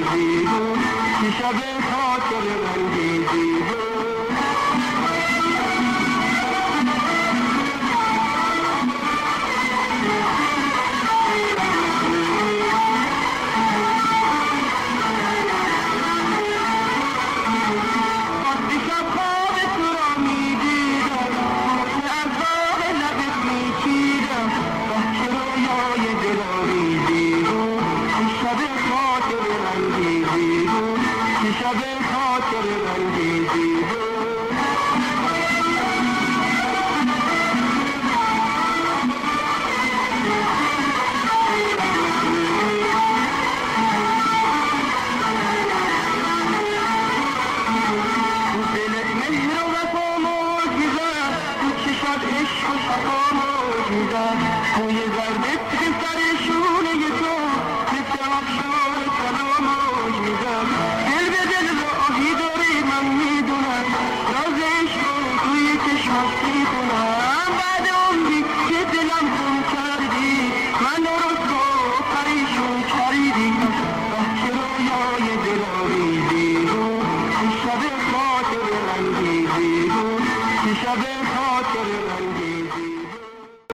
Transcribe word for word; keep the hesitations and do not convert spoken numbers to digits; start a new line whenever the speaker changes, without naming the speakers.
انگیزی بود که شب خاطر انگیزی بود. شب خاطر انگیزی بود. دلت مهر و وفا موج میزد، تو چشات عشق و صفا موج میزد، موی زردت به سر شونه تو مثل آبشار طلا موج میزد. بعد عمری که دلم خون کردی من درست رو پریشون کردی، که رویای دلاویزی بود که شب خاطر انگیزی بود که شب خاطر انگیزی.